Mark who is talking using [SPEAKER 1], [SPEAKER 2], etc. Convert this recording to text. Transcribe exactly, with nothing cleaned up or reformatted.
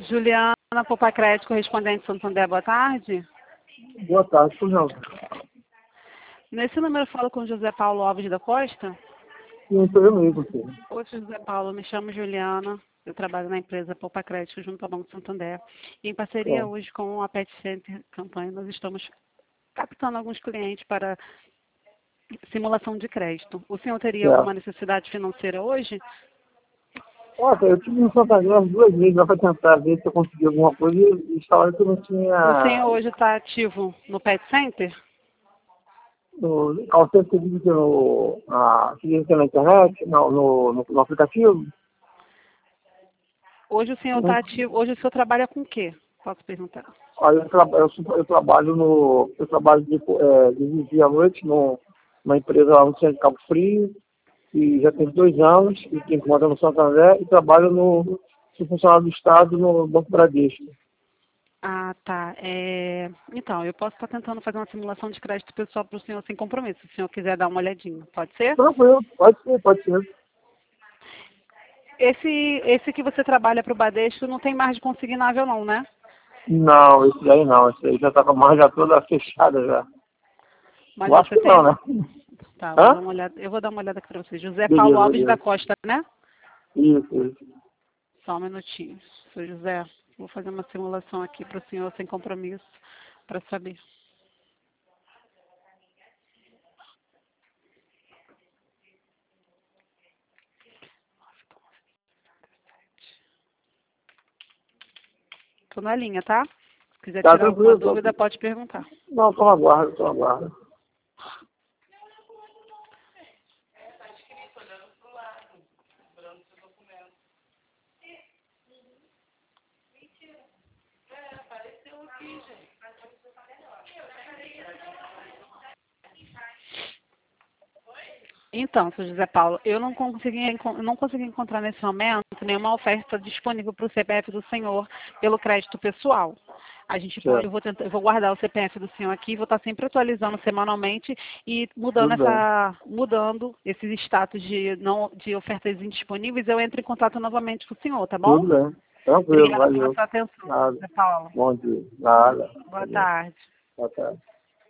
[SPEAKER 1] Juliana, Poupa Crédito, correspondente Santander, boa tarde.
[SPEAKER 2] Boa tarde, por não.
[SPEAKER 1] Nesse número eu falo com José Paulo Alves da Costa.
[SPEAKER 2] Sim, sou eu mesmo, sim.
[SPEAKER 1] Oi, José Paulo, me chamo Juliana, eu trabalho na empresa Poupa Crédito junto ao Banco Santander. E em parceria
[SPEAKER 2] É.
[SPEAKER 1] hoje com a Pet Center Campanha, nós estamos captando alguns clientes para simulação de crédito. O senhor teria
[SPEAKER 2] É.
[SPEAKER 1] alguma necessidade financeira hoje?
[SPEAKER 2] Olha, eu tive no Santander umas duas vezes lá para tentar ver se eu conseguia alguma coisa e eles falaram que eu não
[SPEAKER 1] O senhor
[SPEAKER 2] tinha.
[SPEAKER 1] hoje está ativo no Pet Center?
[SPEAKER 2] No, ao ser que diz que no, na, que diz que na internet, no, no, no, no aplicativo.
[SPEAKER 1] Hoje o senhor está ativo, hoje o senhor trabalha com o quê? Posso perguntar?
[SPEAKER 2] Olha, eu, tra eu, sou- eu trabalho no. Eu trabalho de, é, de vigia à noite no, numa empresa lá no centro de Cabo Frio, e já tem dois anos, e que mora no Santander, e trabalho no. Sou funcionário do Estado no Banco Bradesco.
[SPEAKER 1] Ah, tá. É, Então, eu posso estar tentando fazer uma simulação de crédito pessoal para o senhor sem compromisso, se o senhor quiser dar uma olhadinha. Pode ser?
[SPEAKER 2] Tranquilo, pode ser, pode ser.
[SPEAKER 1] Esse, esse que você trabalha para o Bradesco não tem mais de consignável não, né?
[SPEAKER 2] Não, esse daí não, esse aí já tá com a margem toda fechada já.
[SPEAKER 1] Mas
[SPEAKER 2] Eu acho
[SPEAKER 1] você
[SPEAKER 2] que não,
[SPEAKER 1] tem...
[SPEAKER 2] né?
[SPEAKER 1] Tá, vou dar
[SPEAKER 2] Hã?
[SPEAKER 1] uma olhada. Eu vou dar uma olhada aqui para você. José Paulo
[SPEAKER 2] Beleza,
[SPEAKER 1] Alves da
[SPEAKER 2] beleza.
[SPEAKER 1] Costa, né?
[SPEAKER 2] Isso, isso.
[SPEAKER 1] Só um minutinho. Seu José, vou fazer uma simulação aqui para o senhor sem compromisso, para saber. Estou na linha, tá? Se quiser
[SPEAKER 2] Tá
[SPEAKER 1] tirar alguma
[SPEAKER 2] tranquilo, tô...
[SPEAKER 1] dúvida, pode perguntar.
[SPEAKER 2] Não, tô aguardo, tô aguardo.
[SPEAKER 1] Então, seu José Paulo, eu não consegui, encon- não consegui encontrar nesse momento nenhuma oferta disponível para o C P F do senhor pelo crédito pessoal. A gente pode, eu
[SPEAKER 2] Certo,
[SPEAKER 1] vou, tentar, eu vou guardar o C P F do senhor aqui, vou estar sempre atualizando semanalmente e mudando
[SPEAKER 2] tudo bem.
[SPEAKER 1] essa, mudando esses status de não de ofertas indisponíveis, eu entro em contato novamente com o senhor, tá bom?
[SPEAKER 2] Tudo bem. Tranquilo,
[SPEAKER 1] Obrigada pela
[SPEAKER 2] valeu.
[SPEAKER 1] sua atenção,
[SPEAKER 2] Nada.
[SPEAKER 1] José Paulo.
[SPEAKER 2] Bom dia. Nada.
[SPEAKER 1] Boa
[SPEAKER 2] Valeu.
[SPEAKER 1] tarde.
[SPEAKER 2] Boa tarde.